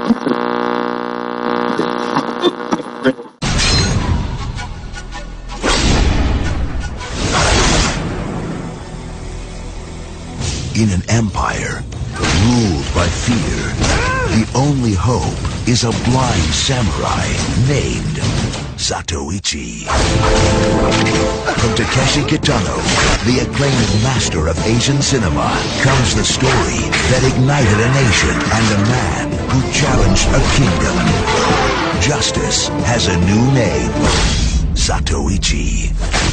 In an empire ruled by fear, the only hope is a blind samurai named Zatoichi. From Takeshi Kitano, the acclaimed master of Asian cinema, comes the story that ignited a nation and a man who challenged a kingdom. Justice has a new name, Zatoichi.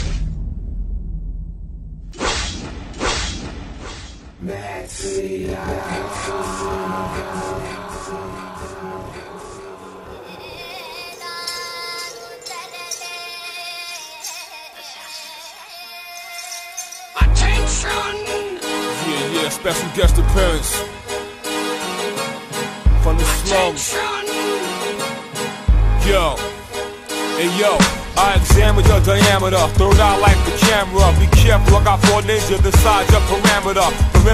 Yeah, special guest appearance from the slums. Yo, hey yo, I examined your diameter, throw it out like the camera. Be careful, I got 4 ninjas inside your perimeter.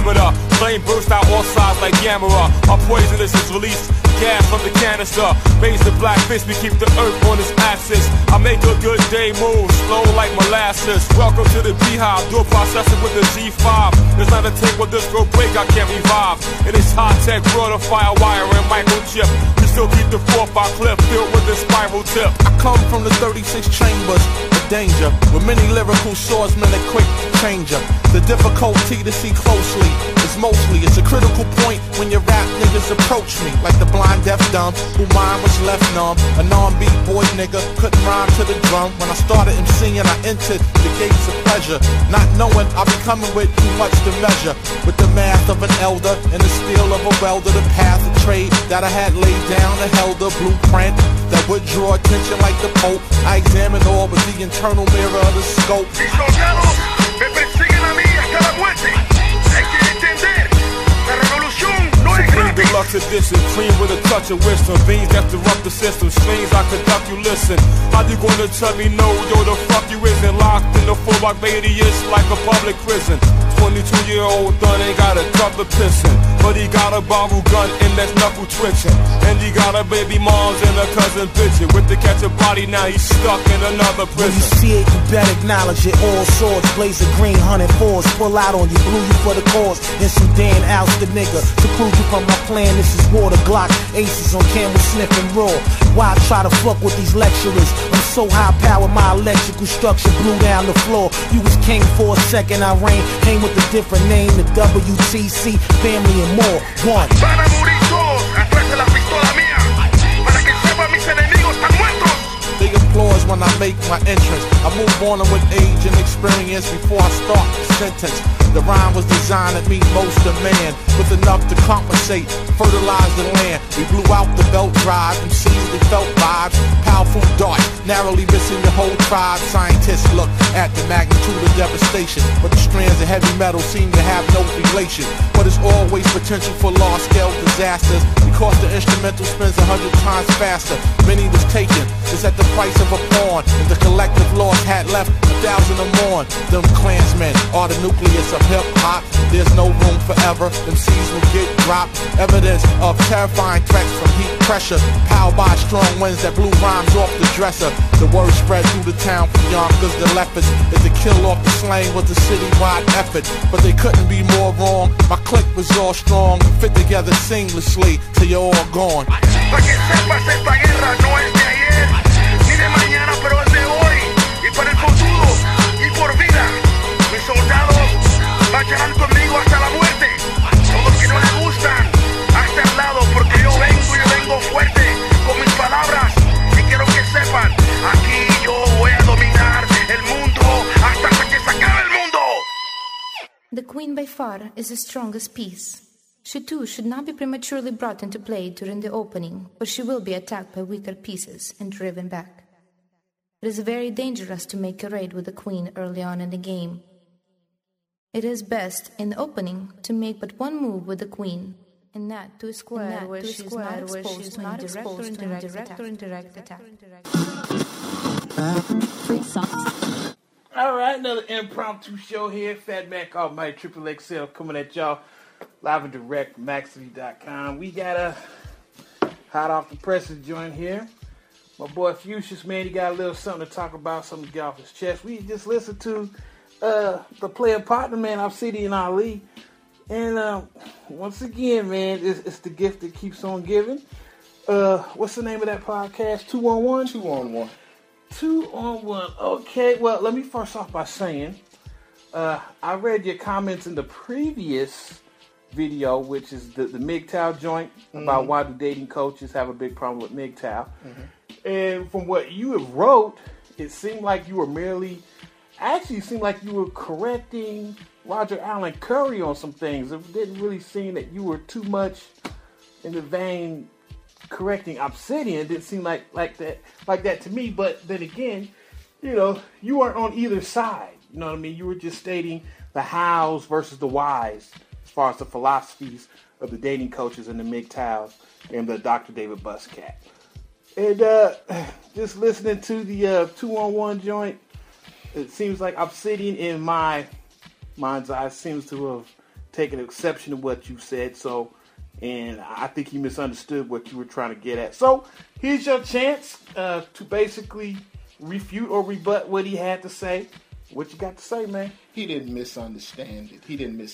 Flame burst out all sides like Gamera. Our poisonous is released, gas from the canister. Raise the black fist, we keep the earth on its axis. I make a good day move, slow like molasses. Welcome to the beehive, dual processing with the Z5. There's not a tape with this go break, I can't revive. It is high-tech, broader fire wire and microchip. We still keep the 4-5 clip filled with the spiral tip. I come from the 36 chambers of danger, with many lyrical swordsmen and quick changer. The difficulty to see closely is mostly, it's a critical point when your rap niggas approach me. Like the blind deaf dumb, who mind was left numb. A non-beat boy nigga, couldn't rhyme to the drum. When I started MCing, I entered the gates of pleasure, not knowing I'll be coming with too much to measure. With the math of an elder and the steel of a welder, the path of trade that I had laid down and held a blueprint that would draw attention like the Pope. I examined all with the internal mirror of the scope. Mis soldados me persiguen a mí hasta la muerte. Hay que entender, la revolución no es Supreme gratis. deluxe edition, cream with a touch of wisdom. Beans that disrupt the system, strings I conduct you listen. How you gonna tell me no, yo, the fuck you isn't? Locked in the 4-block radius like a public prison. 22-year-old done ain't got a cup of pissing, but he got a bottle gun and that's knuckle twitching. And he got a baby moms and a cousin bitching. With the catch a body now he's stuck in another prison. When you see it, you better acknowledge it. All swords, blaze of green, 104s. Pull out on you, blew you for the cause. And Sudan oust the nigga. To prove you from my plan, this is Water Glock. Aces on camera sniffing raw. Why try to fuck with these lecturers? I'm so high powered, my electrical structure blew down the floor. You was king for a second, I reigned. Came with a different name, the WTC, family and more. One. Van a morir todos atrás de la pistola mía. Para que sepan mis enemigos están muertos. They applause when I make my entrance. I move on with age and experience before I start the sentence. The rhyme was designed to meet most demand, with enough to compensate, fertilize the land. We blew out the belt drive, MCs they felt vibes, powerful darts, narrowly missing the whole tribe. Scientists look at the magnitude of devastation, but the strands of heavy metal seem to have no relation. But it's always potential for large-scale disasters, because the instrumental spins 100 times faster. Many was taken, it's at the price of a pawn, and the collective loss had left 1,000 or more. Them Klansmen are the nucleus of hip-hop. There's no room forever, them seeds will get dropped. Evidence of terrifying threats from heat pressure, powered by strong winds that blew rhymes off the dresser. The word spread through the town from Yonkers to Lefferts, is to kill off the slang was a citywide effort. But they couldn't be more wrong, my clique was all strong, fit together seamlessly till you're all gone. Para que sepas, esta guerra no es de ayer, ni de mañana, pero es de hoy. Y para el futuro, y por vida. Mis soldados marcharán conmigo hasta la muerte. Todos los que no les gustan, hasta el lado, porque yo vengo fuerte con mis palabras. Y quiero que sepan, aquí yo voy a dominar el mundo hasta que se acabe el mundo. The Queen by far is the strongest piece. She too should not be prematurely brought into play during the opening, or she will be attacked by weaker pieces and driven back. It is very dangerous to make a raid with the Queen early on in the game. It is best in the opening to make but one move with the Queen, and that to a square where she is not exposed to indirect attack. Alright, another impromptu show here. Fat Mac Almighty Triple XL coming at y'all live and direct from Maxity.com. We got Hot off the presses joint here. My boy Fuchsius, man, he got a little something to talk about, something to get off his chest. We just listened to the player partner, man, Obsidian Ali. And once again, man, it's the gift that keeps on giving. What's the name of that podcast? 2-on-1? 2-on-1. 2-on-1. Okay, well, let me first off by saying, I read your comments in the previous video, which is the MGTOW joint, about why do dating coaches have a big problem with MGTOW. And from what you have wrote, it seemed like you were correcting Roger Allen Curry on some things. It didn't really seem that you were too much in the vein correcting Obsidian. It didn't seem like that to me. But then again, you weren't on either side. You know what I mean? You were just stating the hows versus the whys as far as the philosophies of the dating coaches and the MGTOWs and the Dr. David Buscat. And just listening to the 2-on-1 joint, it seems like Obsidian, in my mind's eye, seems to have taken exception to what you said. And I think he misunderstood what you were trying to get at. So here's your chance to basically refute or rebut what he had to say. What you got to say, man? He didn't misunderstand it.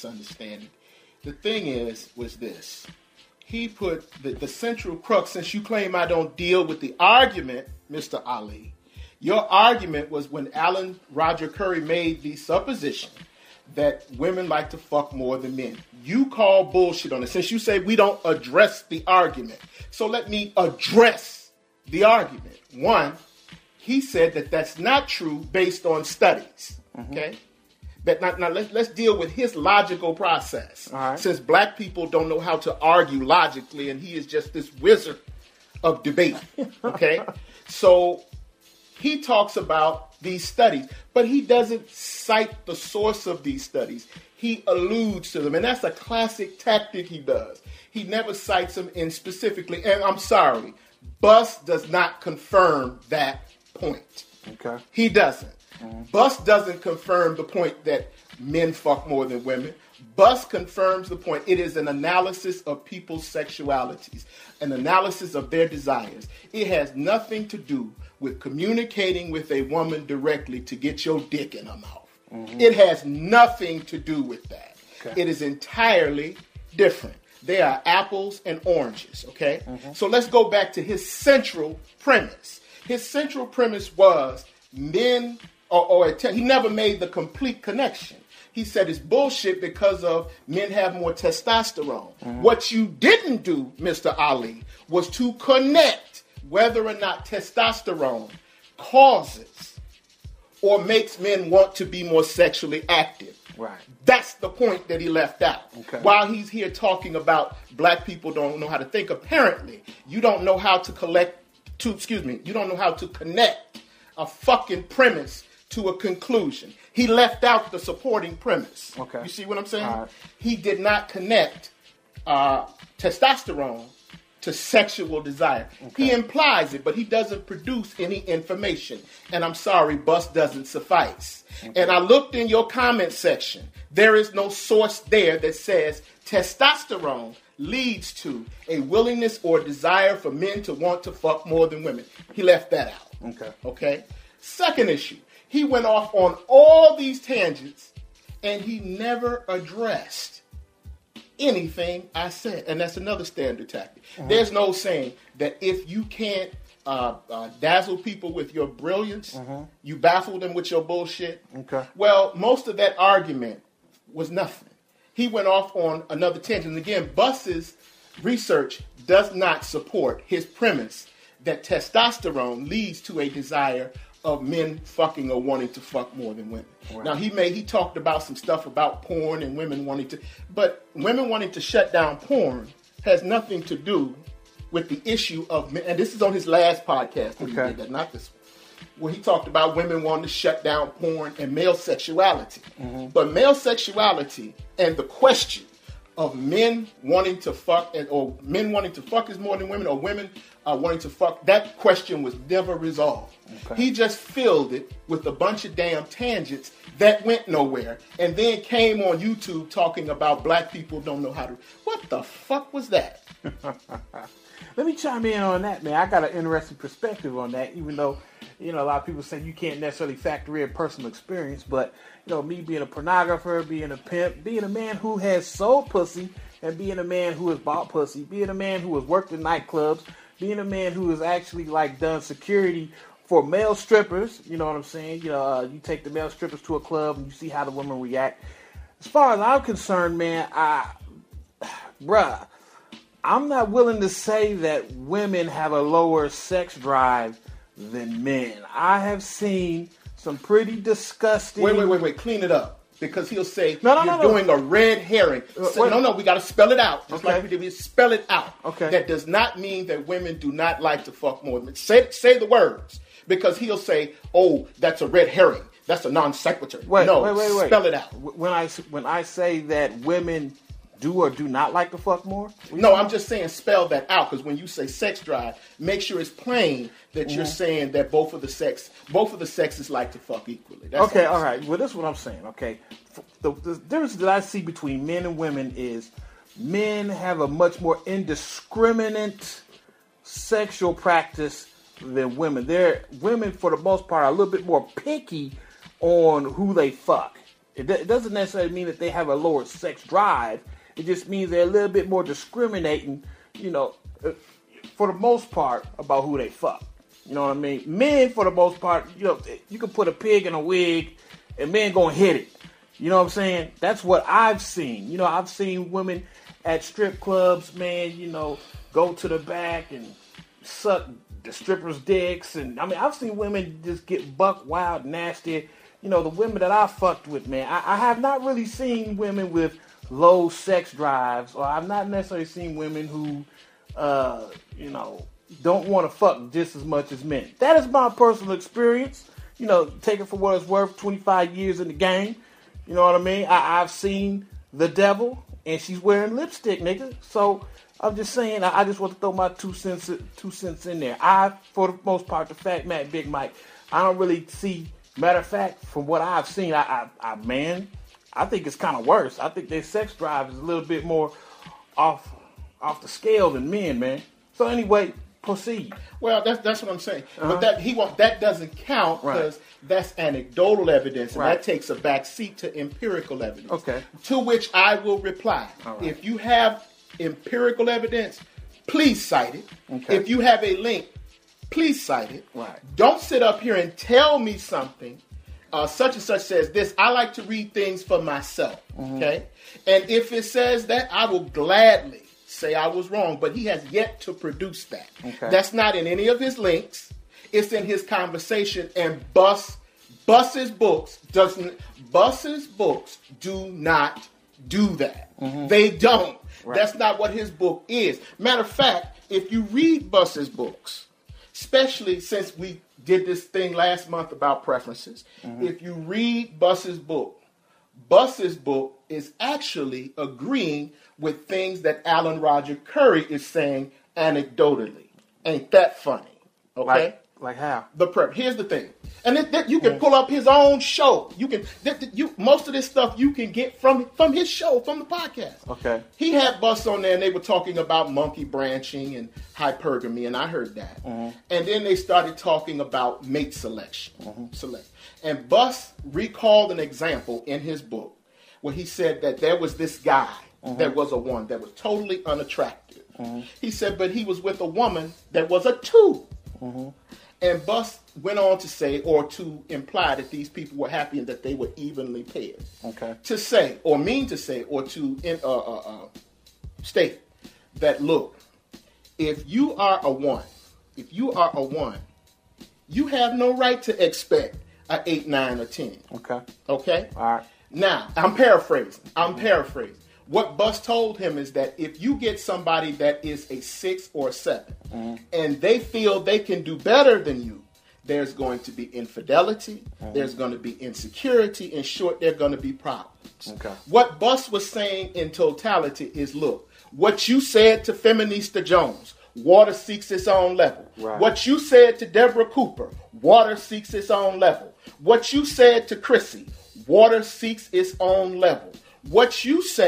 The thing was this. He put the central crux, since you claim I don't deal with the argument, Mr. Ali, your argument was when Roger Curry made the supposition that women like to fuck more than men. You call bullshit on it, since you say we don't address the argument. So let me address the argument. One, he said that that's not true based on studies, okay? Now let's deal with his logical process. All right. Since black people don't know how to argue logically, and he is just this wizard of debate, okay? So he talks about these studies, but he doesn't cite the source of these studies. He alludes to them, and that's a classic tactic he does. He never cites them in specifically, and I'm sorry, Bus does not confirm that point. Okay. He doesn't. Bus doesn't confirm the point that men fuck more than women. Bus confirms the point. It is an analysis of people's sexualities, an analysis of their desires. It has nothing to do with communicating with a woman directly to get your dick in her mouth. It has nothing to do with that. Okay. It is entirely different. They are apples and oranges, okay? So let's go back to his central premise. His central premise was men, he never made the complete connection. He said it's bullshit because of men have more testosterone. What you didn't do, Mr. Ali, was to connect whether or not testosterone causes or makes men want to be more sexually active. Right. That's the point that he left out. Okay. While he's here talking about black people don't know how to think, apparently you don't know how to you don't know how to connect a fucking premise to a conclusion. He left out the supporting premise. Okay. You see what I'm saying? All right. He did not connect testosterone to sexual desire. Okay. He implies it, but he doesn't produce any information. And I'm sorry, Bus doesn't suffice. Okay. And I looked in your comment section. There is no source there that says testosterone leads to a willingness or desire for men to want to fuck more than women. He left that out. Okay. Second issue. He went off on all these tangents and he never addressed anything I said. And that's another standard tactic. There's no saying that if you can't dazzle people with your brilliance, you baffle them with your bullshit. Okay. Well, most of that argument was nothing. He went off on another tangent. And again, Bus's research does not support his premise that testosterone leads to a desire of men fucking or wanting to fuck more than women. Right. Now, he talked about some stuff about porn and women wanting to, but women wanting to shut down porn has nothing to do with the issue of men. And this is on his last podcast. He did that, not this one. Where he talked about women wanting to shut down porn and male sexuality. But male sexuality and the question of men wanting to fuck, or men wanting to fuck is more than women, or women wanting to fuck, that question was never resolved. He just filled it with a bunch of damn tangents that went nowhere, and then came on YouTube talking about black people don't know how to. What the fuck was that? Let me chime in on that, man. I got an interesting perspective on that, even though, a lot of people say you can't necessarily factor in personal experience. But, me being a pornographer, being a pimp, being a man who has sold pussy, and being a man who has bought pussy, being a man who has worked in nightclubs, being a man who has actually, done security for male strippers, you know what I'm saying? You take the male strippers to a club and you see how the women react. As far as I'm concerned, man, I'm not willing to say that women have a lower sex drive than men. I have seen some pretty disgusting... Wait. Clean it up. Because he'll say, you're doing a red herring. No, we got to spell it out. Just like we did, we spell it out. Okay. That does not mean that women do not like to fuck more. Say the words. Because he'll say, that's a red herring. That's a non sequitur. Wait. Spell it out. When I say that women do or do not like to fuck more? No, I'm just saying spell that out, because when you say sex drive, make sure it's plain that you're saying that both of the sexes like to fuck equally. That's okay, all right. Well, this is what I'm saying, okay? The difference that I see between men and women is men have a much more indiscriminate sexual practice than women. Women, for the most part, are a little bit more picky on who they fuck. It doesn't necessarily mean that they have a lower sex drive. It just means they're a little bit more discriminating, for the most part, about who they fuck. You know what I mean? Men, for the most part, you can put a pig in a wig and men gonna hit it. You know what I'm saying? That's what I've seen. I've seen women at strip clubs, man, go to the back and suck the strippers' dicks. And I've seen women just get buck wild, nasty. The women that I fucked with, man, I have not really seen women with low sex drives, or I've not necessarily seen women who, don't want to fuck just as much as men. That is my personal experience. Take it for what it's worth, 25 years in the game. You know what I mean? I've seen the devil, and she's wearing lipstick, nigga. So I'm just saying, I just want to throw my two cents in there. For the most part, the Fat Matt, Big Mike, I don't really see. Matter of fact, from what I've seen, I think it's kind of worse. I think their sex drive is a little bit more off the scale than men, man. So anyway, proceed. Well, that's what I'm saying. But that doesn't count, because that's anecdotal evidence, and that takes a back seat to empirical evidence. Okay. To which I will reply. Right. If you have empirical evidence, please cite it. Okay. If you have a link, please cite it. Right. Don't sit up here and tell me something. Such and such says this. I like to read things for myself. Okay. And if it says that, I will gladly say I was wrong, but he has yet to produce that. Okay. That's not in any of his links. It's in his conversation, and Bus's books do not do that. They don't. Right. That's not what his book is. Matter of fact, if you read Bus's books, especially since we did this thing last month about preferences, if you read Bus's book is actually agreeing with things that Alan Roger Curry is saying anecdotally. Ain't that funny? Okay? Like how? Here's the thing. And you can pull up his own show. Most of this stuff you can get from his show, from the podcast. Okay. He had Bus on there, and they were talking about monkey branching and hypergamy, and I heard that. And then they started talking about mate selection. And Bus recalled an example in his book where he said that there was this guy that was a one that was totally unattractive. He said, but he was with a woman that was a two. And Bus went on to say, or to imply, that these people were happy and that they were evenly paired. Okay. To say, or mean to say, or to state that, look, if you are a one, you have no right to expect an 8, 9, or 10. Okay. Okay? All right. Now, I'm paraphrasing. What Bus told him is that if you get somebody that is a 6 or a 7, and they feel they can do better than you, there's going to be infidelity, there's going to be insecurity, in short, there are going to be problems. Okay. What Bus was saying in totality is, look, what you said to Feminista Jones, water seeks its own level. Right. What you said to Deborah Cooper, water seeks its own level. What you said to Chrissy, water seeks its own level. What you say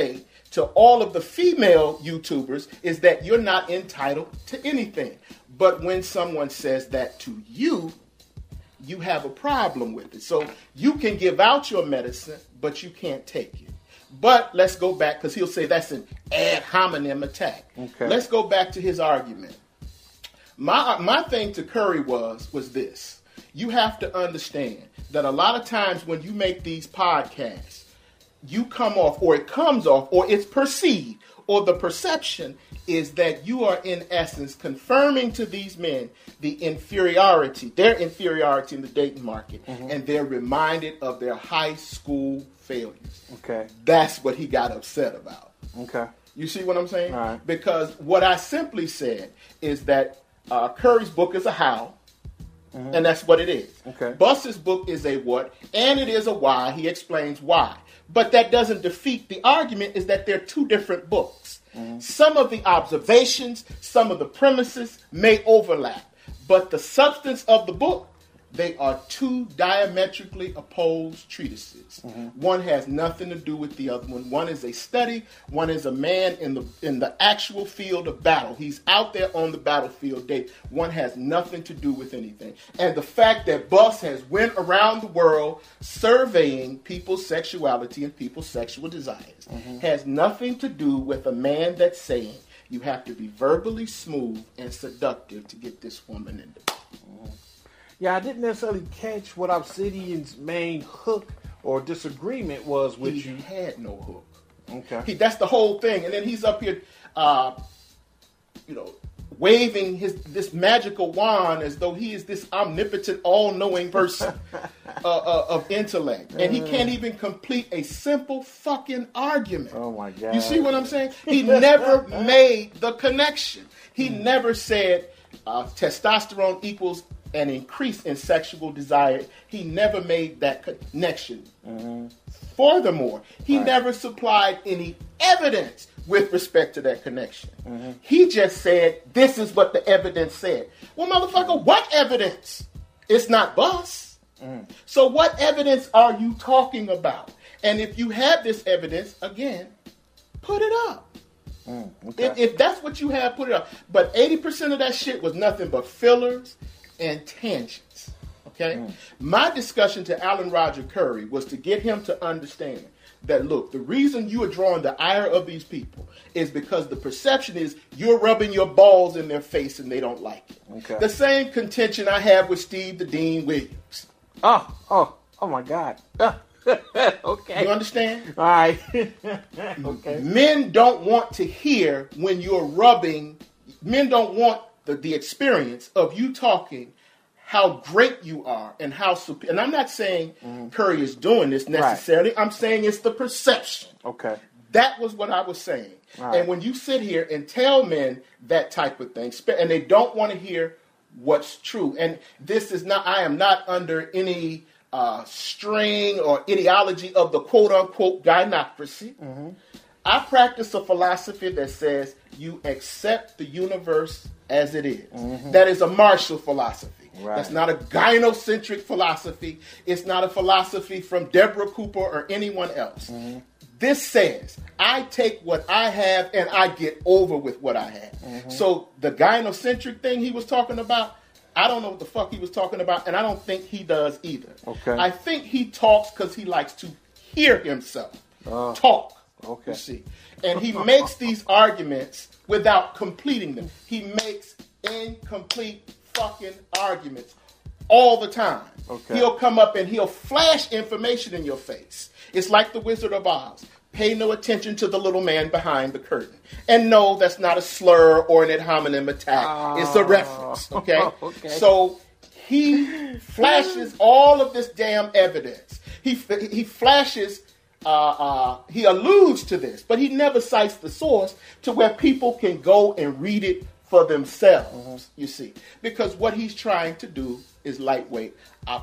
to all of the female YouTubers is that you're not entitled to anything. But when someone says that to you, you have a problem with it. So you can give out your medicine, but you can't take it. But let's go back, because he'll say that's an ad hominem attack. Okay. Let's go back to his argument. My thing to Curry was this. You have to understand that a lot of times when you make these podcasts, you come off, or it comes off, or it's perceived, or the perception is that you are in essence confirming to these men their inferiority in the dating market, and they're reminded of their high school failures. Okay. That's what he got upset about. Okay. You see what I'm saying? All right. Because what I simply said is that Curry's book is a how, and that's what it is. Okay. Bus's book is a what, and it is a why. He explains why. But that doesn't defeat the argument is that they're two different books. Some of the observations, some of the premises may overlap, but the substance of the book, they are two diametrically opposed treatises. One has nothing to do with the other one. One is a study. One is a man in the actual field of battle. He's out there on the battlefield day. One has nothing to do with anything. And the fact that Bus has went around the world surveying people's sexuality and people's sexual desires has nothing to do with a man that's saying you have to be verbally smooth and seductive to get this woman in the Yeah, I didn't necessarily catch what Obsidian's main hook or disagreement was with he you. had no hook. Okay. That's the whole thing. And then he's up here, waving this magical wand as though he is this omnipotent, all-knowing person of intellect. And he can't even complete a simple fucking argument. Oh, my God. You see what I'm saying? He never made the connection. He never said testosterone equals an increase in sexual desire. He never made that connection. Furthermore, he never supplied any evidence with respect to that connection. He just said, this is what the evidence said. Well, motherfucker, what evidence? It's not Bus. So what evidence are you talking about? And if you have this evidence, again, put it up. Okay. If that's what you have, put it up. But 80% of that shit was nothing but fillers and tangents. Okay? My discussion to Alan Roger Curry was to get him to understand that, look, the reason you are drawing the ire of these people is because the perception is you're rubbing your balls in their face and they don't like it. Okay. The same contention I have with Steve the Dean Williams. Oh my God. Okay. You understand? All right. Okay. Men don't want to hear when you're rubbing. Men don't want the experience of you talking how great you are and how superior. And I'm not saying Curry is doing this necessarily. Right. I'm saying it's the perception. Okay. That was what I was saying. Right. And when you sit here and tell men that type of thing, and they don't want to hear what's true, and this is not, I am not under any string or ideology of the quote-unquote gynocracy. I practice a philosophy that says you accept the universe as it is. That is a Marshall philosophy. Right. That's not a gynocentric philosophy. It's not a philosophy from Deborah Cooper or anyone else. This says, I take what I have and I get over with what I have. So the gynocentric thing he was talking about, I don't know what the fuck he was talking about, and I don't think he does either. Okay. I think he talks because he likes to hear himself talk. Okay. You see. And he makes these arguments without completing them. He makes incomplete fucking arguments all the time. Okay. He'll come up and he'll flash information in your face. It's like the Wizard of Oz. Pay no attention to the little man behind the curtain. And no, that's not a slur or an ad hominem attack. It's a reference, okay? Okay. So he flashes all of this damn evidence. He flashes, he alludes to this, but he never cites the source to where people can go and read it for themselves, you see. Because what he's trying to do is lightweight,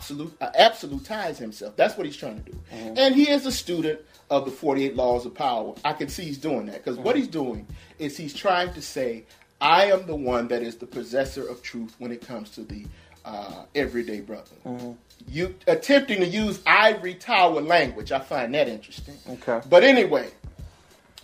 absolutize himself. That's what he's trying to do. And he is a student of the 48 Laws of Power. I can see he's doing that. Because what he's doing is he's trying to say, I am the one that is the possessor of truth when it comes to the everyday brother. You attempting to use ivory tower language. I find that interesting. Okay. But anyway,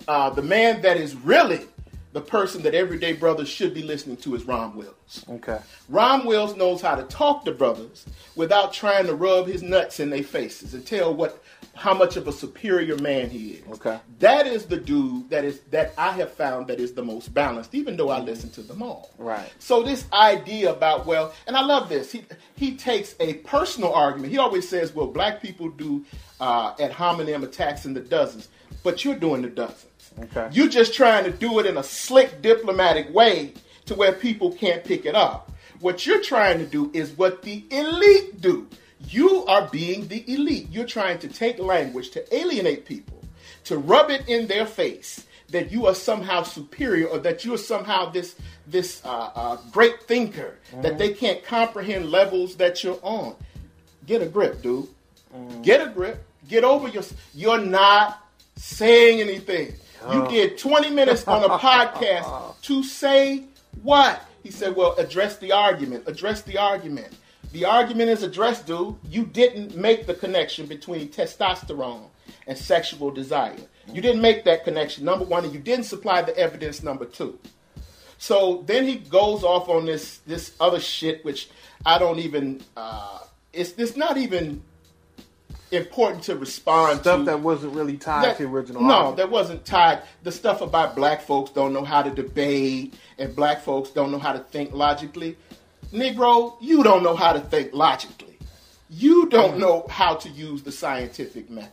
the man that is really the person that everyday brothers should be listening to is Ron Wills. Okay. Ron Wills knows how to talk to brothers without trying to rub his nuts in their faces and tell how much of a superior man he is. Okay. That is the dude that I have found that is the most balanced, even though I listen to them all. Right. So this idea about, and I love this. He takes a personal argument. He always says, well, black people do ad hominem attacks in the dozens, but you're doing the dozens. Okay. You're just trying to do it in a slick, diplomatic way to where people can't pick it up. What you're trying to do is what the elite do. You are being the elite. You're trying to take language to alienate people, to rub it in their face that you are somehow superior or that you are somehow this great thinker, that they can't comprehend levels that you're on. Get a grip, dude. Get a grip. Get over you're not saying anything. You did 20 minutes on a podcast to say what? He said, well, address the argument. Address the argument. The argument is addressed, dude. You didn't make the connection between testosterone and sexual desire. You didn't make that connection, number one, and you didn't supply the evidence, number two. So then he goes off on this other shit, which I don't even, it's not even important to respond stuff to. That wasn't really tied to the original No, argument. that wasn't tied. The stuff about black folks don't know how to debate and black folks don't know how to think logically. Negro, you don't know how to think logically. You don't know how to use the scientific method.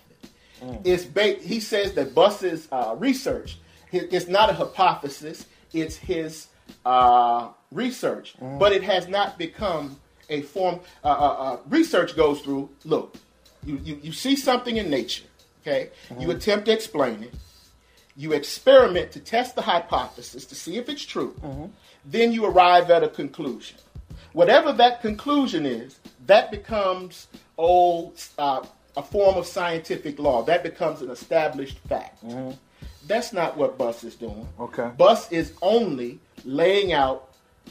He says that Buss's research, it's not a hypothesis, it's his research. But it has not become a form. Research goes through, look, you see something in nature, okay? You attempt to explain it. You experiment to test the hypothesis to see if it's true. Then you arrive at a conclusion. Whatever that conclusion is, that becomes a form of scientific law. That becomes an established fact. That's not what Buss is doing. Okay. Buss is only laying out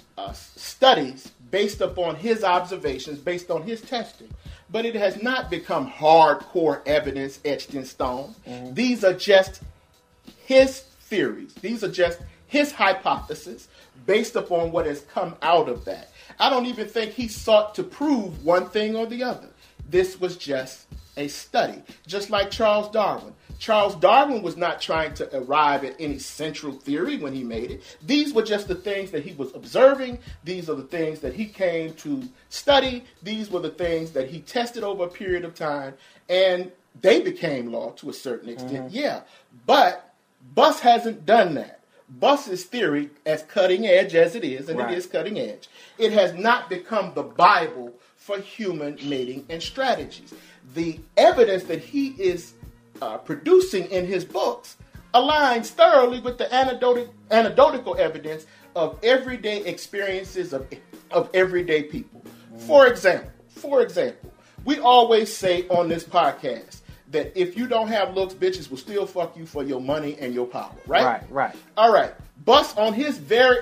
studies based upon his observations, based on his testing. But it has not become hardcore evidence etched in stone. These are just his theories. These are just his hypothesis based upon what has come out of that. I don't even think he sought to prove one thing or the other. This was just a study, just like Charles Darwin. Charles Darwin was not trying to arrive at any central theory when he made it. These were just the things that he was observing. These are the things that he came to study. These were the things that he tested over a period of time, and they became law to a certain extent. Yeah, but Buss hasn't done that. Buss's theory, as cutting edge as it is, and it is cutting edge, it has not become the Bible for human mating and strategies. The evidence that he is producing in his books aligns thoroughly with the anecdotal evidence of everyday experiences of everyday people. For example, we always say on this podcast that if you don't have looks, bitches will still fuck you for your money and your power, right? Right. All right. Buss on his very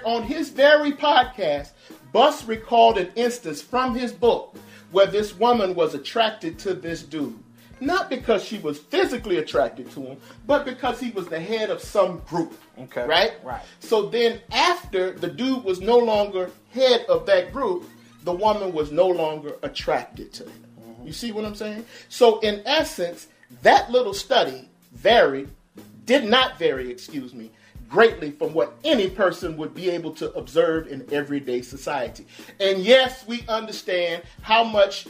podcast, Buss recalled an instance from his book where this woman was attracted to this dude. Not because she was physically attracted to him, but because he was the head of some group. Okay. Right? Right. So then after the dude was no longer head of that group, the woman was no longer attracted to him. You see what I'm saying? So in essence, that little study did not vary, greatly from what any person would be able to observe in everyday society. And yes, we understand how much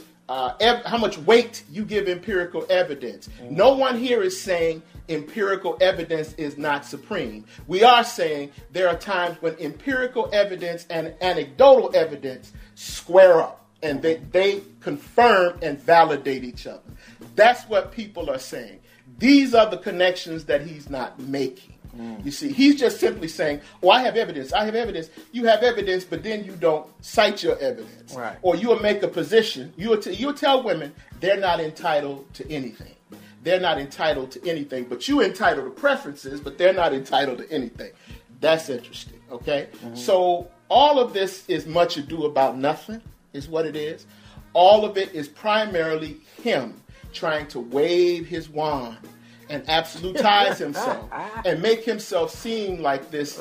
weight you give empirical evidence. No one here is saying empirical evidence is not supreme. We are saying there are times when empirical evidence and anecdotal evidence square up and they confirm and validate each other. That's what people are saying. These are the connections that he's not making. You see, he's just simply saying, oh, I have evidence. You have evidence, but then you don't cite your evidence. Right. Or you will make a position. You'll tell women they're not entitled to anything. They're not entitled to anything, but you're entitled to preferences, but they're not entitled to anything. That's interesting, okay? So all of this is much ado about nothing, is what it is. All of it is primarily him trying to wave his wand and absolutize himself and make himself seem like this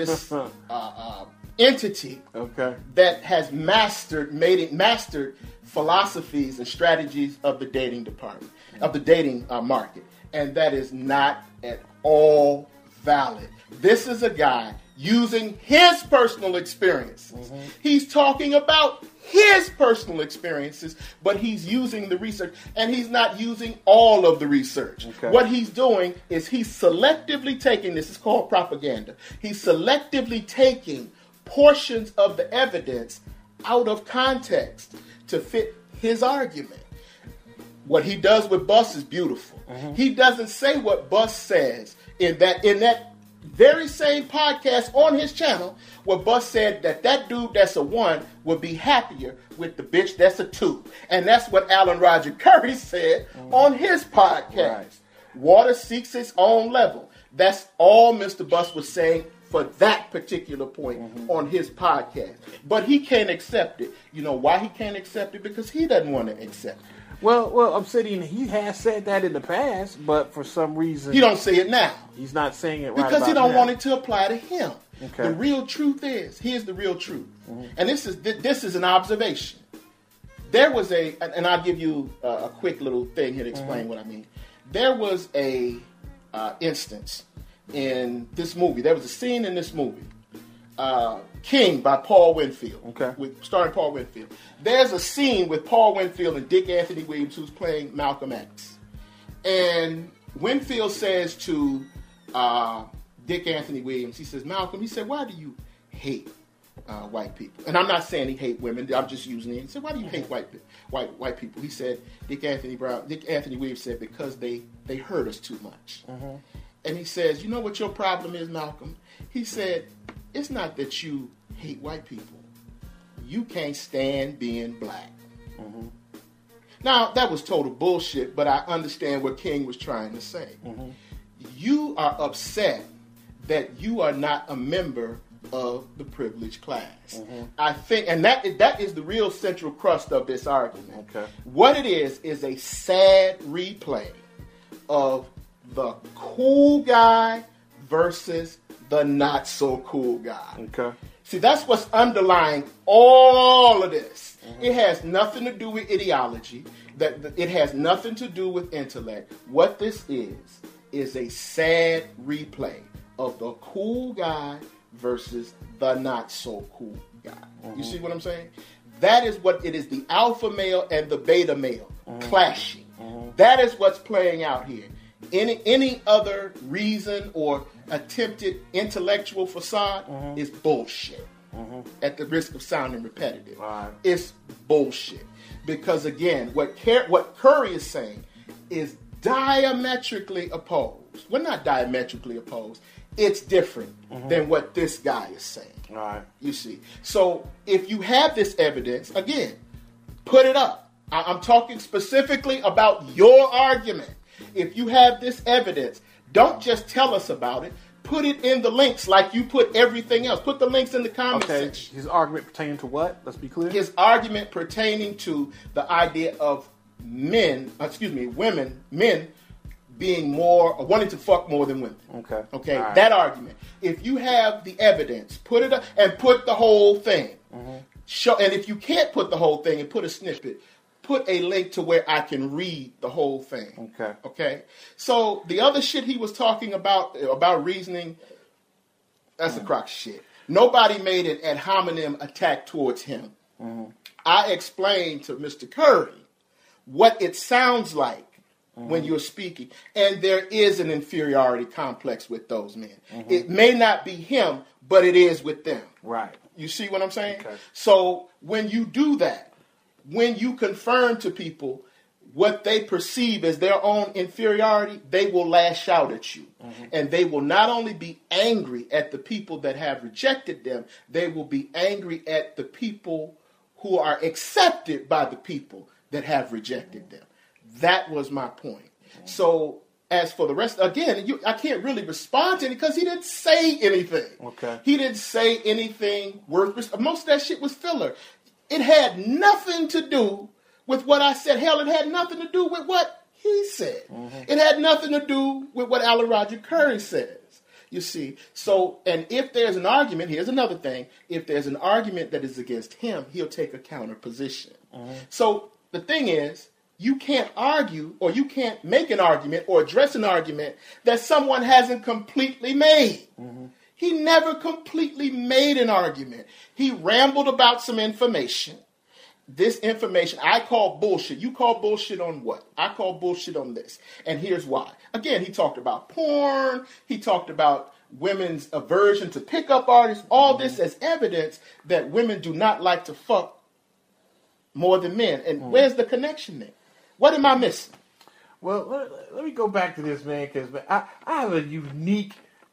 entity that has mastered philosophies and strategies of the dating department, of the dating market. And that is not at all valid. This is a guy using his personal experiences. He's talking about his personal experiences, but he's using the research, and he's not using all of the research. What he's doing is he's selectively taking, this is called propaganda, he's selectively taking portions of the evidence out of context to fit his argument. What he does with Bus is beautiful. He doesn't say what Bus says in that very same podcast on his channel, where Bus said that dude that's a 1 would be happier with the bitch that's a 2. And that's what Alan Roger Curry said on his podcast. Water seeks its own level. That's all Mr. Bus was saying for that particular point on his podcast. But he can't accept it. You know why he can't accept it? Because he doesn't want to accept it. Well, Obsidian, he has said that in the past, but for some reason he don't say it now. He's not saying it right because he don't now. want it to apply to him. The real truth is, here's the real truth, and this is an observation. There was and I'll give you a quick little thing here to explain what I mean. There was a instance in this movie. There was a scene in this movie, King by Paul Winfield, starring Paul Winfield. There's a scene with Paul Winfield and Dick Anthony Williams, who's playing Malcolm X. And Winfield says to Dick Anthony Williams, he says, Malcolm, he said, why do you hate white people? And I'm not saying he hate women, I'm just using it. He said, why do you hate white people? He said, Dick Anthony Williams said, because they hurt us too much. And he says, you know what your problem is, Malcolm? He said, it's not that you hate white people. You can't stand being black. Now, that was total bullshit, but I understand what King was trying to say. You are upset that you are not a member of the privileged class. I think, and that is the real central crust of this argument. What it is a sad replay of the cool guy versus the not so cool guy. See, that's what's underlying all of this. It has nothing to do with ideology. It has nothing to do with intellect. What this is a sad replay of the cool guy versus the not so cool guy. You see what I'm saying? That is what it is, the alpha male and the beta male clashing. That is what's playing out here. Any other reason or attempted intellectual facade is bullshit. At the risk of sounding repetitive, it's bullshit. Because again, what Curry is saying is diametrically opposed. Well, not diametrically opposed. It's different than what this guy is saying. You see. So if you have this evidence, again, put it up. I'm talking specifically about your argument. If you have this evidence, don't just tell us about it. Put it in the links like you put everything else. Put the links in the comment section. His argument pertaining to what? Let's be clear. His argument pertaining to the idea of men being more, wanting to fuck more than women. Okay. Right. That argument. If you have the evidence, put it up and put the whole thing. Show, and if you can't put the whole thing and put a snippet, put a link to where I can read the whole thing. Okay. So the other shit he was talking about reasoning, that's a crock of shit. Nobody made an ad hominem attack towards him. I explained to Mr. Curry what it sounds like when you're speaking. And there is an inferiority complex with those men. It may not be him, but it is with them. Right. You see what I'm saying? So when you do that, when you confirm to people what they perceive as their own inferiority, they will lash out at you. And they will not only be angry at the people that have rejected them, they will be angry at the people who are accepted by the people that have rejected them. That was my point. So as for the rest, again, I can't really respond to it because he didn't say anything. He didn't say anything worth. Most of that shit was filler. It had nothing to do with what I said. Hell, it had nothing to do with what he said. It had nothing to do with what Alan Roger Curry says. You see, so, and if there's an argument, here's another thing. If there's an argument that is against him, he'll take a counter position. So the thing is, you can't argue or you can't make an argument or address an argument that someone hasn't completely made. He never completely made an argument. He rambled about some information. This information I call bullshit. You call bullshit on what? I call bullshit on this. And here's why. Again, he talked about porn. He talked about women's aversion to pickup artists. All this as evidence that women do not like to fuck more than men. And where's the connection there? What am I missing? Well, let me go back to this, man, because I have a unique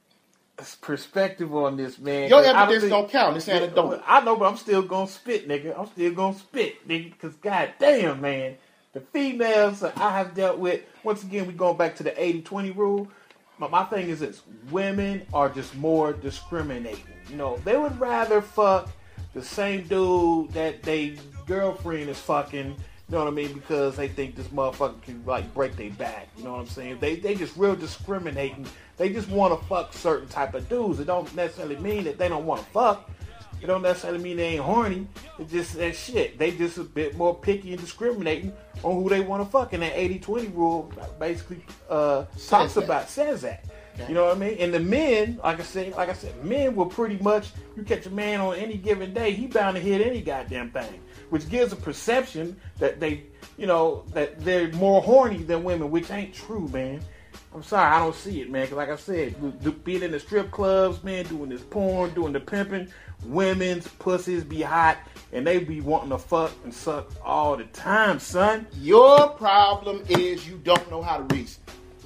perspective on this, man. Your evidence don't count. It's anecdotal. I know, but I'm still gonna spit, nigga. I'm still gonna spit, nigga, because goddamn, man, the females that I have dealt with, once again, we going back to the 80-20 rule. My thing is this: women are just more discriminating. You know, they would rather fuck the same dude that they girlfriend is fucking. You know what I mean? Because they think this motherfucker can, like, break their back. You know what I'm saying? They just real discriminating. They just want to fuck certain type of dudes. It don't necessarily mean that they don't want to fuck. It don't necessarily mean they ain't horny. It's just that shit. They just a bit more picky and discriminating on who they want to fuck. And that 80-20 rule basically says that. You know what I mean? And the men, like I said, men will pretty much, you catch a man on any given day, he bound to hit any goddamn thing. Which gives a perception that they, you know, that they're more horny than women, which ain't true, man. I'm sorry, I don't see it, man. Because like I said, being in the strip clubs, man, doing this porn, doing the pimping, women's pussies be hot, and they be wanting to fuck and suck all the time, son. Your problem is you don't know how to reason.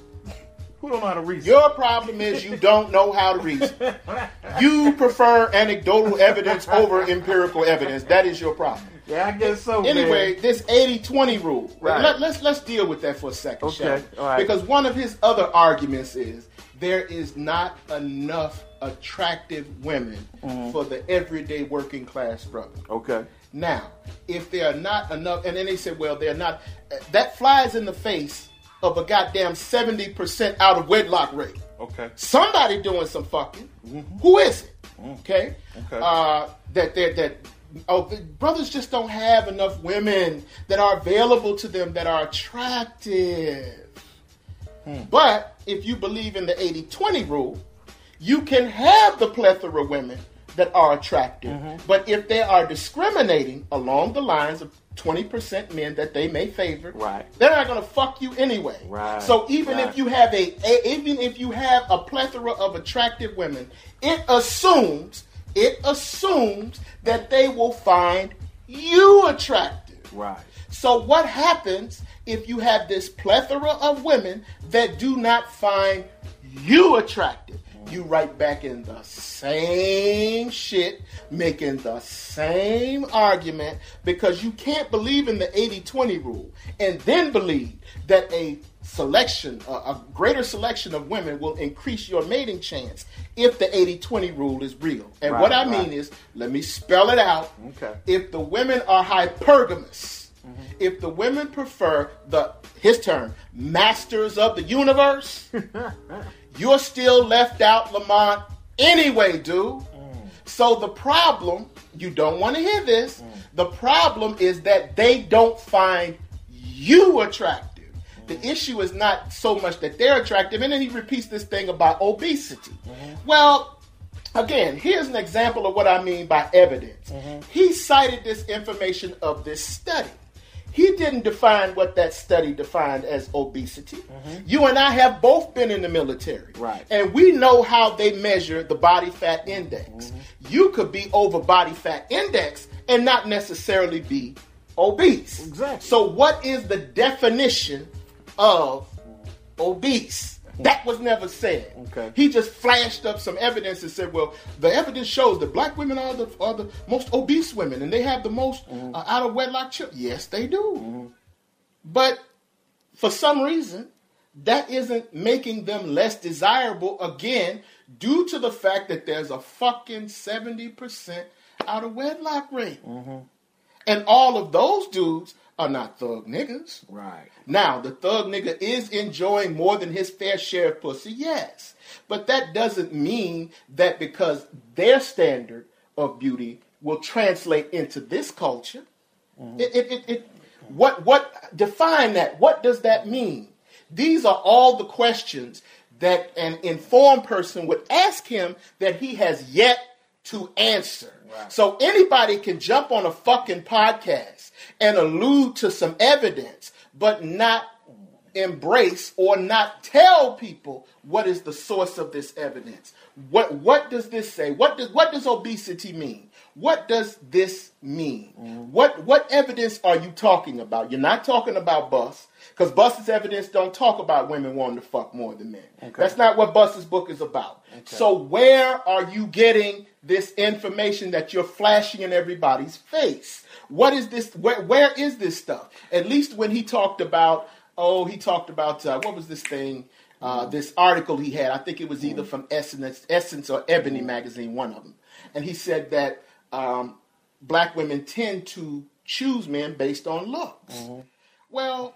Who don't know how to reason? Your problem is you don't know how to reason. You prefer anecdotal evidence over empirical evidence. That is your problem. Yeah, I guess so. Anyway, man. This 80-20 rule. Right. Let's deal with that for a second, okay. shall we? All right. Because one of his other arguments is there is not enough attractive women for the everyday working class brother. Okay. Now, if there are not enough, and then they said, well, they're not. That flies in the face of a goddamn 70% out of wedlock rate. Okay. Somebody doing some fucking. Who is it? Okay. The brothers just don't have enough women that are available to them that are attractive. But if you believe in the 80-20 rule, you can have the plethora of women that are attractive. But if they are discriminating along the lines of 20% men that they may favor, right, they're not going to fuck you anyway. Right. So even if you have a plethora of attractive women, it assumes that they will find you attractive. Right. So what happens if you have this plethora of women that do not find you attractive? You right back in the same shit, making the same argument, because you can't believe in the 80-20 rule and then believe that a greater selection of women will increase your mating chance if the 80-20 rule is real. And what I mean is, let me spell it out. Okay. If the women are hypergamous, if the women prefer his term, masters of the universe, you're still left out, Lamont, anyway, dude. So the problem, you don't want to hear this, the problem is that they don't find you attractive. The issue is not so much that they're attractive, and then he repeats this thing about obesity. Well, again, here's an example of what I mean by evidence. He cited this information of this study. He didn't define what that study defined as obesity. You and I have both been in the military. Right. And we know how they measure the body fat index. You could be over body fat index and not necessarily be obese. Exactly. So what is the definition of obese? That was never said. Okay. He just flashed up some evidence and said, well, the evidence shows that black women are the most obese women, and they have the most out of wedlock children. Yes, they do. But for some reason, that isn't making them less desirable, again, due to the fact that there's a fucking 70% out of wedlock rate. And all of those dudes are not thug niggas. Right. Now, the thug nigga is enjoying more than his fair share of pussy, yes. But that doesn't mean that because their standard of beauty will translate into this culture. What define that? What does that mean? These are all the questions that an informed person would ask him that he has yet to answer. Right. So anybody can jump on a fucking podcast and allude to some evidence, but not embrace or not tell people what is the source of this evidence. What does this say? What does obesity mean? What does this mean? What evidence are you talking about? You're not talking about Bus, because Bus's evidence don't talk about women wanting to fuck more than men. Okay. That's not what Bus's book is about. Okay. So where are you getting this information that you're flashing in everybody's face? What is this? Where is this stuff? At least when he talked about, what was this thing? This article he had, I think it was either from Essence or Ebony magazine, one of them. And he said that black women tend to choose men based on looks. Mm-hmm. Well.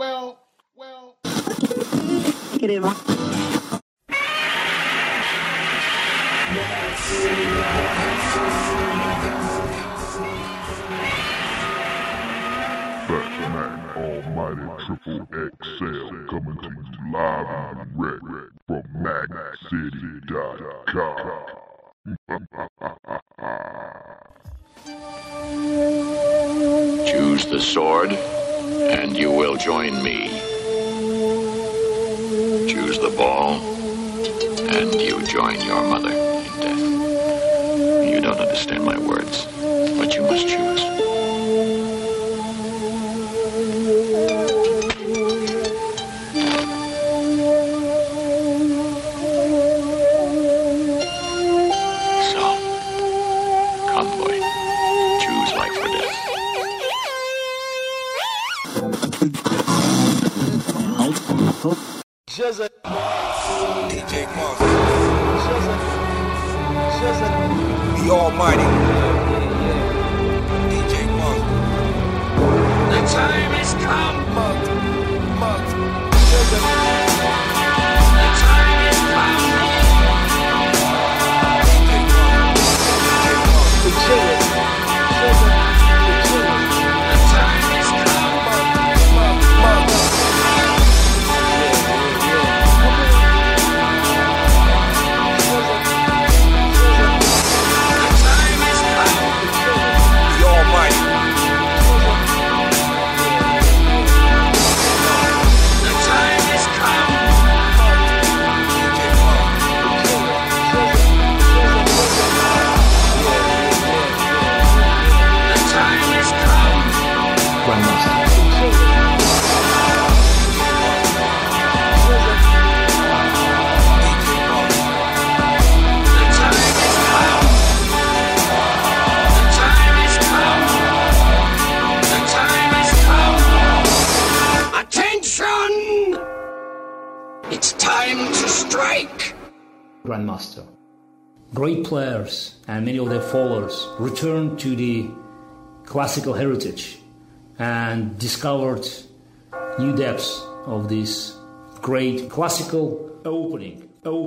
Batman Almighty Triple XL coming to you live and direct from MacCity.com. Choose the sword, and you will join me. Choose the ball, and you join your mother in death. You don't understand my words, but you must choose. DJ Monster. The Almighty. DJ Monster. The time has come. The time has come. Grandmaster. Great players and many of their followers returned to the classical heritage and discovered new depths of this great classical opening.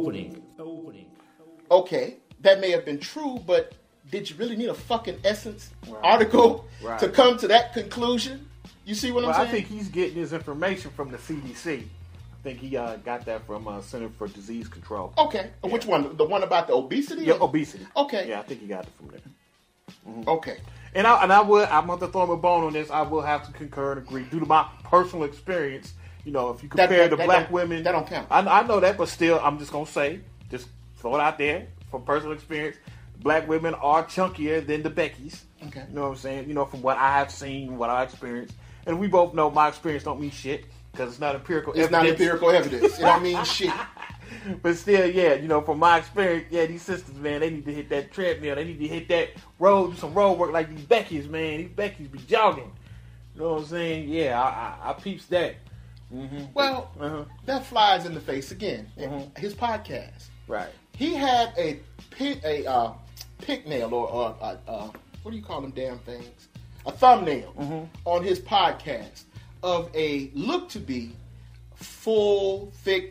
Okay, that may have been true, but did you really need a fucking Essence article to come to that conclusion? You see what I'm saying? I think he's getting his information from the CDC. I think he got that from Center for Disease Control. Okay. Yeah. Which one? The one about the obesity? Yeah, obesity. Okay. Yeah, I think he got it from there. Mm-hmm. Okay. And I'm going to throw him a bone on this. I will have to concur and agree. Due to my personal experience, if you compare the black women... That don't count. I know that, but still, I'm just going to say, just throw it out there from personal experience. Black women are chunkier than the Beckys. Okay. You know what I'm saying? From what I have seen, what I experienced. And we both know my experience don't mean shit. Because it's not empirical evidence. It's not empirical evidence. It don't mean shit. But still, from my experience, these sisters, man, they need to hit that treadmill. They need to hit that road, do some road work like these Beckys, man. These Beckys be jogging. You know what I'm saying? Yeah, I peeps that. Mm-hmm. Well, that flies in the face again. Mm-hmm. His podcast. Right. He had a pick nail or what do you call them damn things? a thumbnail on his podcast of a look-to-be full, thick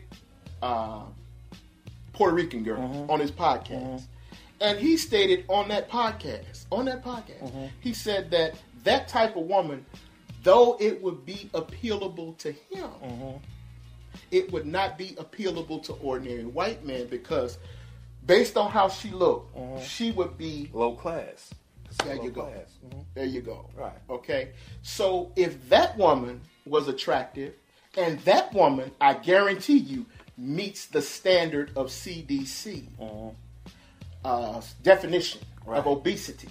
Puerto Rican girl on his podcast. And he stated on that podcast, he said that type of woman, though it would be appealable to him, it would not be appealable to ordinary white men because based on how she looked, she would be low class. There you go. There you go. Right. Okay. So if that woman was attractive, and that woman, I guarantee you, meets the standard of CDC definition of obesity,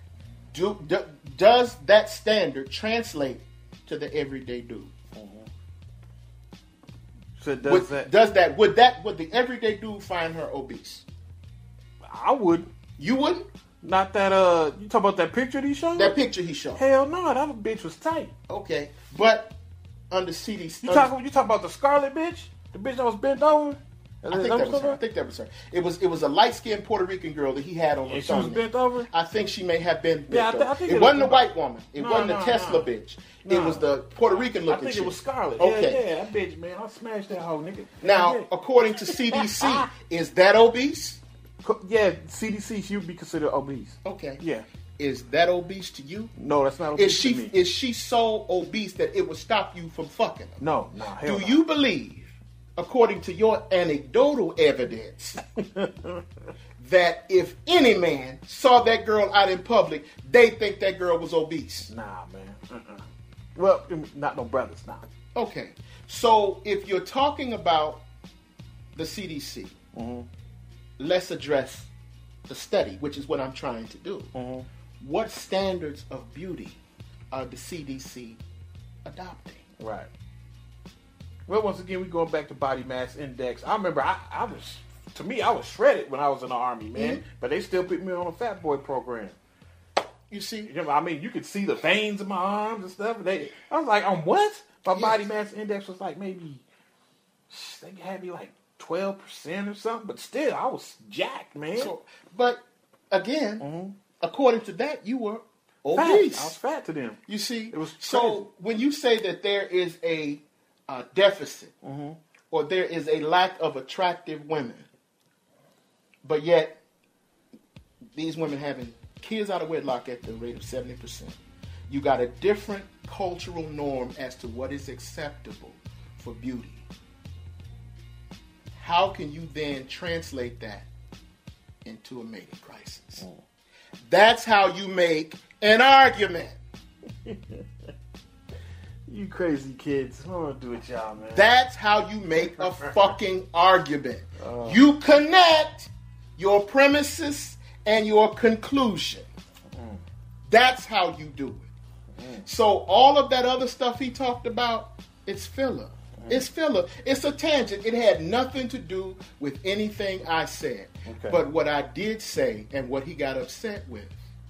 does that standard translate to the everyday dude? So Would the everyday dude find her obese? I would. You wouldn't? Not that you talk about that picture he showed? That picture he showed. Hell no, that bitch was tight. Okay. But under CDC, you talk about the Scarlet bitch? The bitch that was bent over? I think that was her. It was a light-skinned Puerto Rican girl that he had on the she was bent over? I think she may have been bent I over. think it wasn't a white woman. It wasn't the Tesla bitch. It was the Puerto Rican looking I think it was Scarlet. Okay. Yeah, that bitch, man. I smashed that whole nigga. Now, according to CDC, is that obese? Yeah, CDC, she would be considered obese. Okay. Yeah. Is that obese to you? No, that's not obese to me. Is she so obese that it would stop you from fucking her? No, hell Do you believe, according to your anecdotal evidence, that if any man saw that girl out in public, they think that girl was obese? Nah, man. Well, not no brothers, nah. Okay. So if you're talking about the CDC, let's address the study, which is what I'm trying to do. What standards of beauty are the CDC adopting? Right. Well, once again, we're going back to body mass index. I remember I was shredded when I was in the Army, man. But they still put me on a fat boy program. You see? I mean, you could see the veins in my arms and stuff. I was like, on what? My body mass index was like maybe, they had me like 12% or something. But still, I was jacked, man. But again, according to that, you were obese. I was fat to them. You see? It was so when you say that there is a deficit or there is a lack of attractive women, but yet these women having kids out of wedlock at the rate of 70%, you got a different cultural norm as to what is acceptable for beauty. How can you then translate that into a mating crisis? That's how you make an argument. You crazy kids. I don't want to do it, y'all, man. That's how you make a fucking argument. You connect your premises and your conclusion. That's how you do it. So all of that other stuff he talked about, it's filler. It's filler. It's a tangent. It had nothing to do with anything I said. Okay. But what I did say and what he got upset with,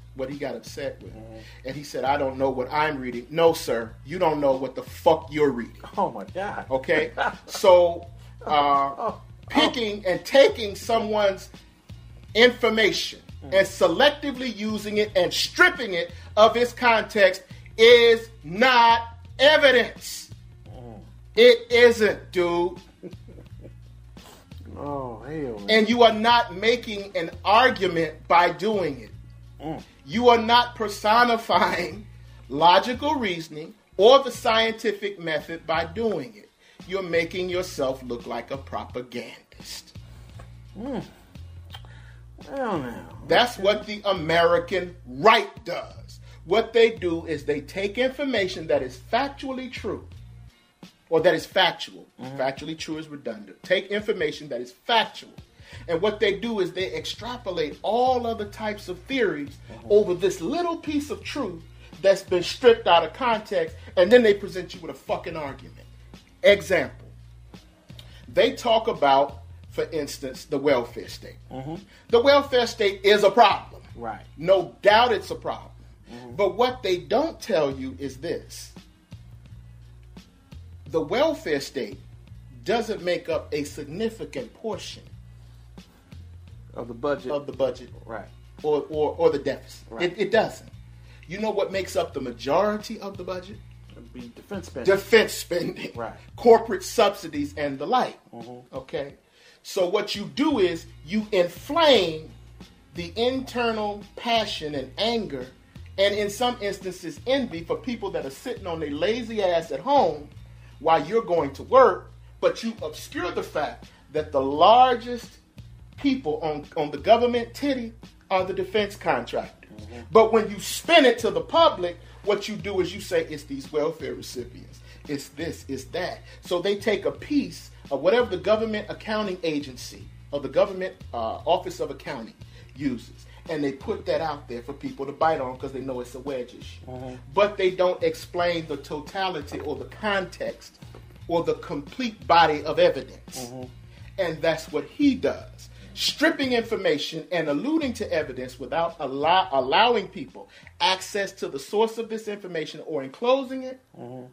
and he said, I don't know what I'm reading. No, sir, you don't know what the fuck you're reading. Oh, my God. Okay? So, picking and taking someone's information and selectively using it and stripping it of its context is not evidence. It isn't, dude. Oh, hell, man. And you are not making an argument by doing it. You are not personifying logical reasoning or the scientific method by doing it. You're making yourself look like a propagandist. Well, now. That's what the American right does. What they do is they take information that is factually true, or that is factual. Factually true is redundant. Take information that is factual. And what they do is they extrapolate all other types of theories over this little piece of truth that's been stripped out of context, and then they present you with a fucking argument. Example. They talk about, for instance, the welfare state. The welfare state is a problem. Right. No doubt it's a problem. But what they don't tell you is this. The welfare state doesn't make up a significant portion of the budget. Of the budget. Right. Or the deficit. Right. It doesn't. You know what makes up the majority of the budget? It'd be defense spending. Defense spending. Right. Corporate subsidies and the like. Okay? So what you do is you inflame the internal passion and anger, and in some instances envy, for people that are sitting on their lazy ass at home while you're going to work, but you obscure the fact that the largest people on the government titty are the defense contractors. But when you spin it to the public, what you do is you say it's these welfare recipients, it's this, it's that. So they take a piece of whatever the government accounting agency or the government office of accounting uses, and they put that out there for people to bite on because they know it's a wedge issue. But they don't explain the totality or the context or the complete body of evidence. And that's what he does. Stripping information and alluding to evidence without allowing people access to the source of this information or enclosing it,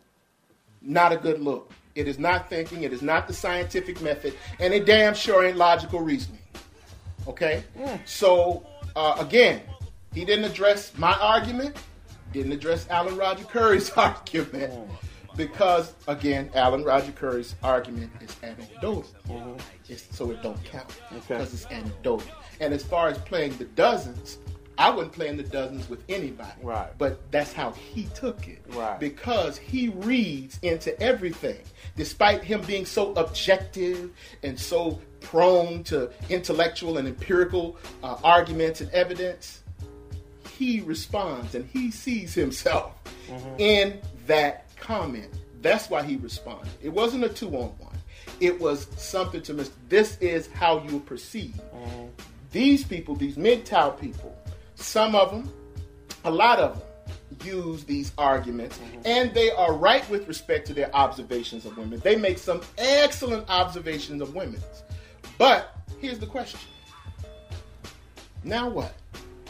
not a good look. It is not thinking. It is not the scientific method. And it damn sure ain't logical reasoning. Okay? So, again, he didn't address my argument. Didn't address Alan Roger Curry's argument. Because, again, Alan Roger Curry's argument is anecdotal. So it don't count. Because it's anecdotal. And as far as playing the dozens, I wouldn't play in the dozens with anybody. Right. But that's how he took it. Right. Because he reads into everything. Despite him being so objective and so prone to intellectual and empirical arguments and evidence, he responds and he sees himself in that comment. That's why he responded. It wasn't a 2-on-1. It was something to Mr. This is how you perceive. These people, these MGTOW people, some of them, a lot of them, use these arguments, and they are right with respect to their observations of women. They make some excellent observations of women. But here's the question. Now what?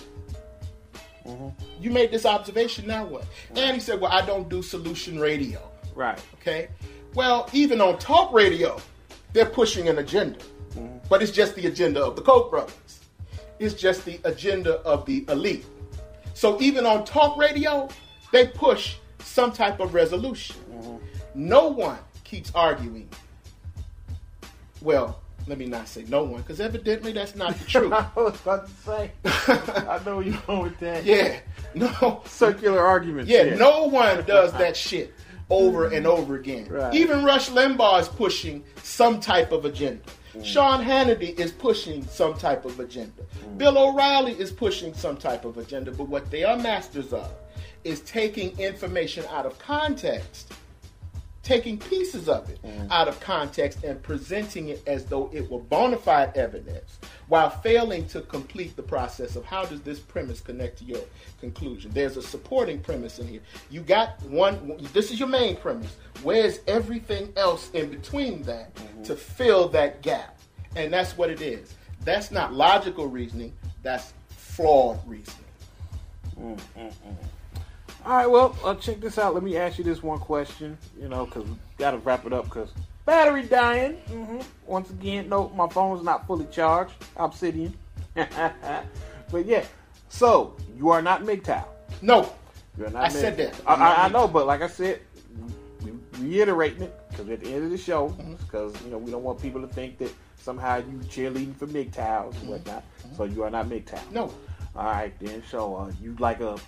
You made this observation, now what? And he said, well, I don't do solution radio. Right. Okay? Well, even on talk radio, they're pushing an agenda. But it's just the agenda of the Koch brothers. It's just the agenda of the elite. So even on talk radio, they push some type of resolution. No one keeps arguing. Well, let me not say no one, because evidently that's not the truth. I was about to say. I know you're going with that. Yeah. No. Circular arguments. Yeah, no one does that shit over and over again. Right. Even Rush Limbaugh is pushing some type of agenda. Sean Hannity is pushing some type of agenda. Bill O'Reilly is pushing some type of agenda. But what they are masters of is taking information out of context, taking pieces of it out of context and presenting it as though it were bona fide evidence, while failing to complete the process of how does this premise connect to your conclusion. There's a supporting premise in here. You got one, this is your main premise. Where's everything else in between that to fill that gap? And that's what it is. That's not logical reasoning, that's flawed reasoning. All right, well, check this out. Let me ask you this one question, because we got to wrap it up because battery dying. Once again, no, my phone's not fully charged. Obsidian. But yeah, so you are not MGTOW. No. You're not I said that. I know, but like I said, we reiterating it because at the end of the show, because we don't want people to think that somehow you cheerleading for MGTOWs and whatnot. So you are not MGTOW. No. All right, then. So you like a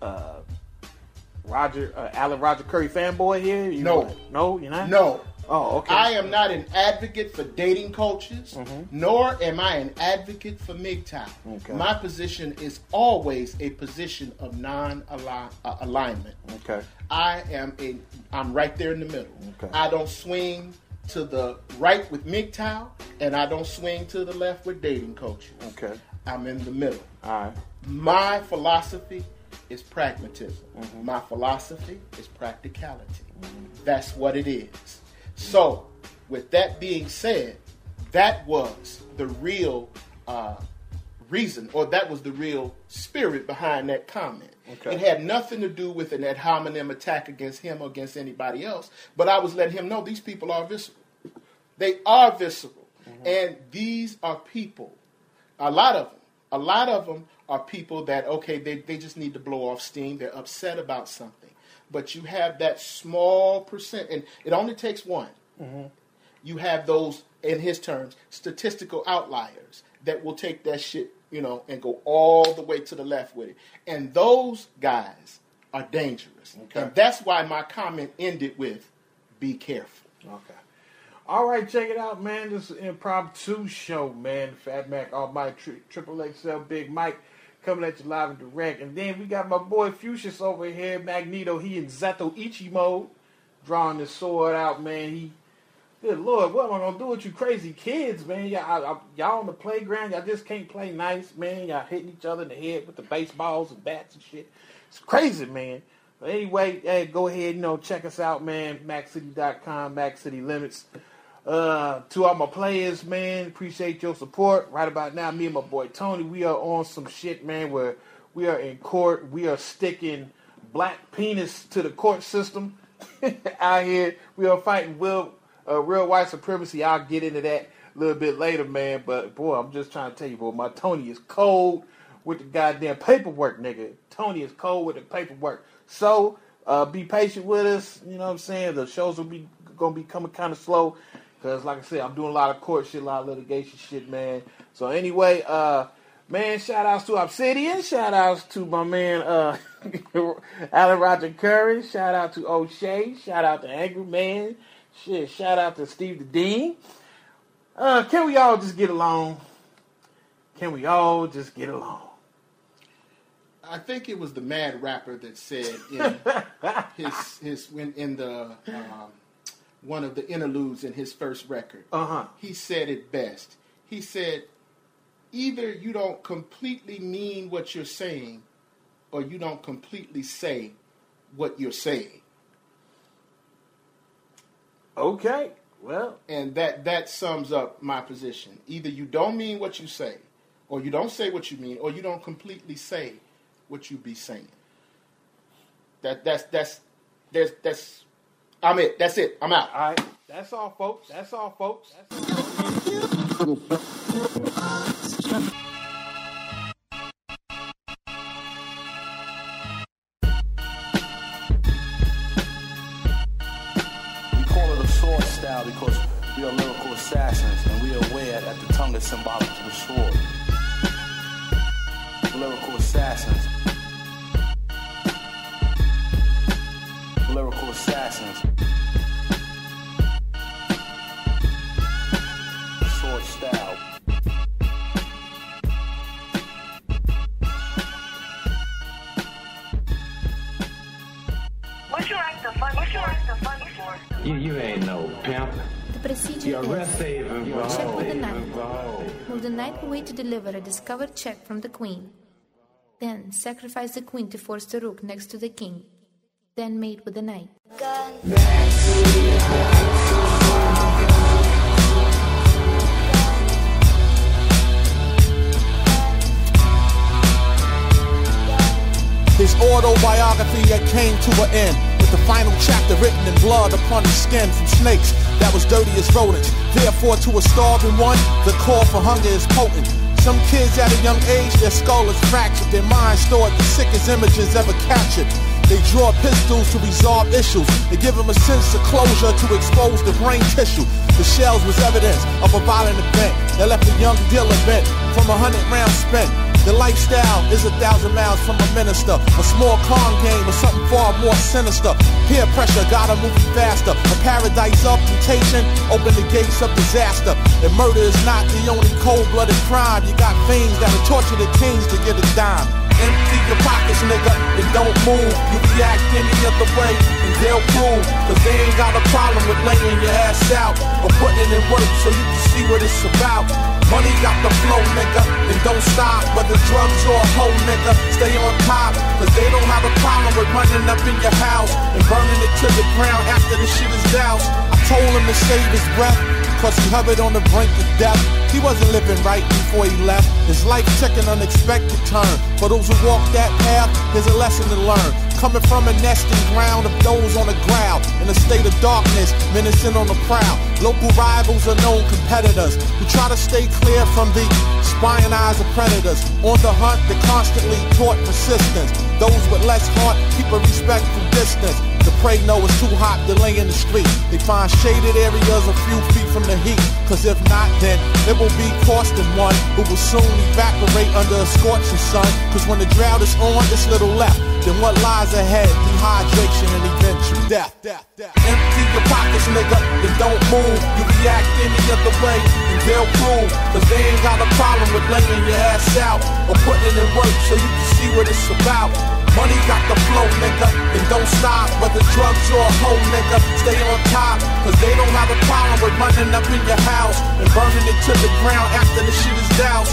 Alan Roger Curry fanboy here? No. No, you're not? No. Oh, okay. I am not an advocate for dating coaches, nor am I an advocate for MGTOW. Okay. My position is always a position of non-alignment. Okay. I'm right there in the middle. Okay. I don't swing to the right with MGTOW, and I don't swing to the left with dating coaches. Okay. I'm in the middle. All right. My philosophy is pragmatism. My philosophy is practicality. That's what it is. So, with that being said, that was the real reason, or that was the real spirit behind that comment. Okay. It had nothing to do with an ad hominem attack against him or against anybody else, but I was letting him know these people are visceral. They are visceral. And these are people, a lot of them are people that, okay, they just need to blow off steam. They're upset about something. But you have that small percent, and it only takes one. Mm-hmm. You have those, in his terms, statistical outliers that will take that shit, and go all the way to the left with it. And those guys are dangerous. Okay. And that's why my comment ended with, be careful. Okay. All right, check it out, man. This is an impromptu show, man. Fat Mac, Almighty, Triple XL, Big Mike, coming at you live and direct. And then we got my boy Fuchsius over here, Magneto. He in Zatoichi mode, drawing his sword out, man. Good Lord, what am I going to do with you crazy kids, man? Y'all on the playground, y'all just can't play nice, man. Y'all hitting each other in the head with the baseballs and bats and shit. It's crazy, man. But anyway, hey, go ahead, check us out, man. MacCity.com, Mac City Limits. To all my players, man, appreciate your support. Right about now, me and my boy Tony, we are on some shit, man, where we are in court. We are sticking black penis to the court system out here. We are fighting real white supremacy. I'll get into that a little bit later, man. But, boy, I'm just trying to tell you, boy, my Tony is cold with the goddamn paperwork, nigga. Tony is cold with the paperwork. So, be patient with us. You know what I'm saying? The shows will be going to be coming kind of slow. Because, like I said, I'm doing a lot of court shit, a lot of litigation shit, man. So, anyway, man, shout-outs to Obsidian. Shout-outs to my man, Alan Roger Curry. Shout-out to O'Shea. Shout-out to Angry Man. Shit, shout-out to Steve the Dean. Can we all just get along? Can we all just get along? I think it was the Mad Rapper that said in the one of the interludes in his first record. He said it best. He said, either you don't completely mean what you're saying, or you don't completely say what you're saying. Okay, well, and that sums up my position. Either you don't mean what you say, or you don't say what you mean, or you don't completely say what you be saying. That's I'm it. That's it. I'm out. All right. That's all, folks. That's all, folks. Sword style because we are lyrical assassins and we are aware that the tongue is symbolic to the sword. Lyrical assassins. Lyrical assassins. Sword style. What's your act of fun? What's your act of fun before? You ain't no pimp. The procedure is check with the knight. Will the knight wait to deliver a discovered check from the queen? Then sacrifice the queen to force the rook next to the king. Then mate with the knight. His autobiography that came to an end, with the final chapter written in blood upon his skin from snakes that was dirty as rodents. Therefore, to a starving one, the call for hunger is potent. Some kids at a young age, their skull is fractured, their minds stored the sickest images ever captured. They draw pistols to resolve issues. They give them a sense of closure to expose the brain tissue. The shells was evidence of a violent event that left a young dealer bent from 100 rounds spent. The lifestyle is 1,000 miles from a minister. A small con game or something far more sinister. Peer pressure gotta move faster. A paradise of temptation, open the gates of disaster. And murder is not the only cold-blooded crime. You got fiends that'll torture the kings to get a dime. Empty your pockets, nigga, and don't move. You react any other way, and they'll prove. Cause they ain't got a problem with laying your ass out or putting in work so you can see what it's about. Money got the flow, nigga, and don't stop. Whether drugs or a hoe, nigga, stay on top. Cause they don't have a problem with running up in your house and burning it to the ground after the shit is doused. I told him to save his breath. cause he hovered on the brink of death. He wasn't living right before he left. His life took an unexpected turn. For those who walk that path, there's a lesson to learn. Coming from a nesting ground of those on the ground, in a state of darkness, menacing on the prowl. Local rivals are known competitors who try to stay clear from the spying eyes of predators. On the hunt, they constantly taught persistence. Those with less heart keep a respectful distance. The prey know it's too hot to lay in the street. They find shaded areas a few feet from the heat. Cause if not, then it will be costing one who will soon evaporate under a scorching sun. Cause when the drought is on, there's little left. Then what lies ahead? Dehydration and eventual death. Empty your pockets, nigga, then don't move. You react any other way, and they'll prove. Cause they ain't got a problem with laying your ass out or putting in work so you can see what it's about. Money got the flow, nigga, and don't stop. Whether drugs or a hoe, nigga, stay on top. Cause they don't have a problem with running up in your house and burning it to the ground after the shit is doused.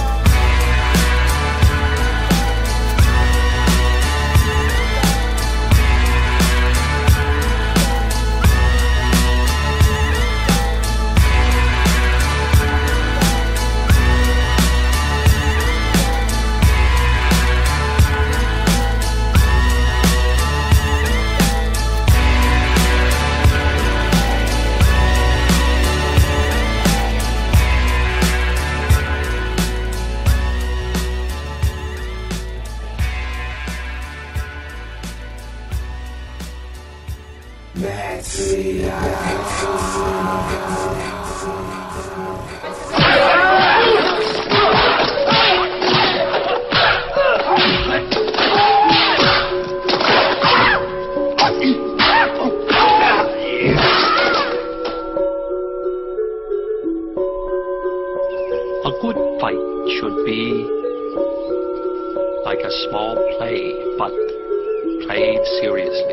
A good fight should be like a small play, but played seriously.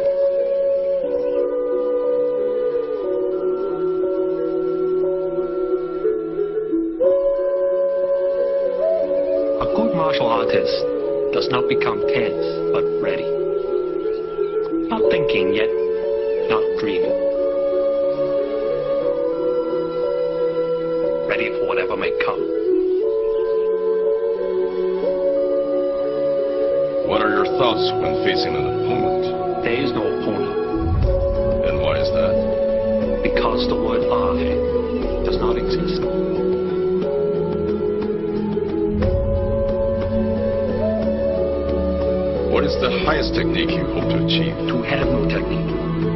A good martial artist does not become tense, but ready. Not thinking yet, not dreaming. Ready for whatever may come. What are your thoughts when facing an opponent? There is no opponent. And why is that? Because the word I does not exist. What is the highest technique you hope to achieve? To have no technique.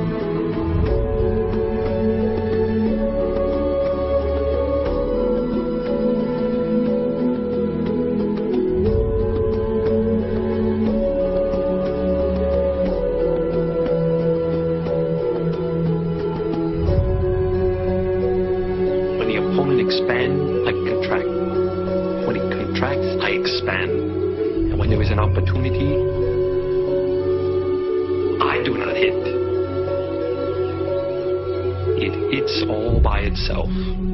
When the opponent expands, I contract. When it contracts, I expand. And when there is an opportunity, I do not hit. It hits all by itself.